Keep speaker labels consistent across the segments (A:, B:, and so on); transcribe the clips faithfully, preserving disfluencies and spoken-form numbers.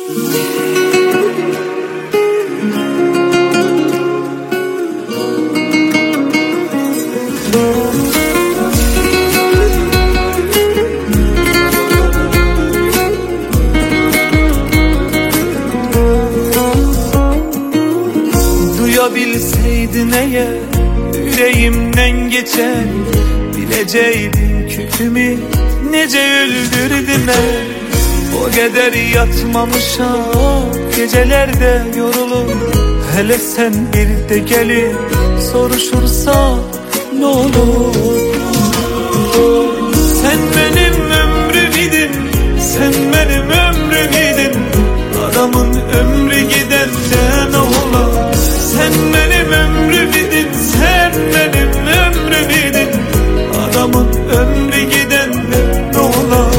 A: Duyabilseydin eğer yüreğimden geçen, bileceydin kötümü nece öldürdün eğer. O kadar yatmamışam gecelerde yorulur, hele sen bir de gelip soruşursan ne olur. Sen benim ömrümydin, sen benim ömrümydin, adamın ömrü gidende ne olur. Sen benim ömrümydin, sen benim ömrümydin, adamın ömrü gidende ne olur.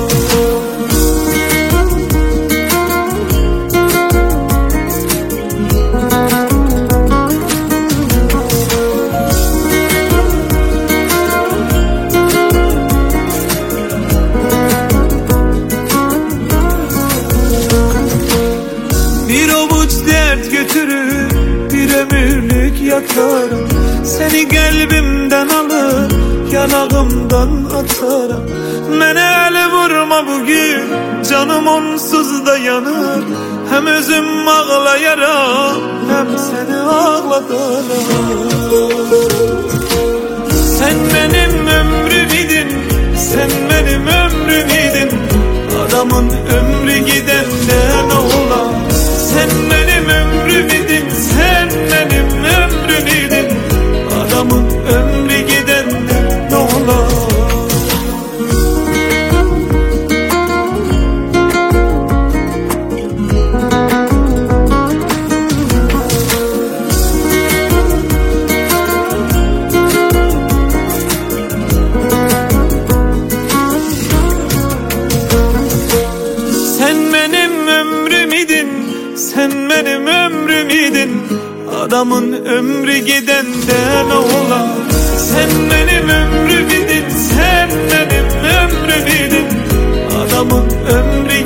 A: Bir avuç dert götürür, bir ömürlük yatarım. Seni kalbimden alır, yanağımdan atarım. Mene ele vurma bugün, canım onsuz da yanır. Hem özüm ağlayarak, hem seni ağlatarak. Sen benim ömrümydin, sen benim ömrümydin, adamın ömrü gidende ne ola. Sen benim ömrümydin, sen benim ömrümydin, adamın ömrü gidende ne ola. Sen benim ömrümydin, sen benim ömrümydin, adamın ömrü gidende ne ola. Sen benim ömrümydin, sen benim ömrümydin, adamın ömrü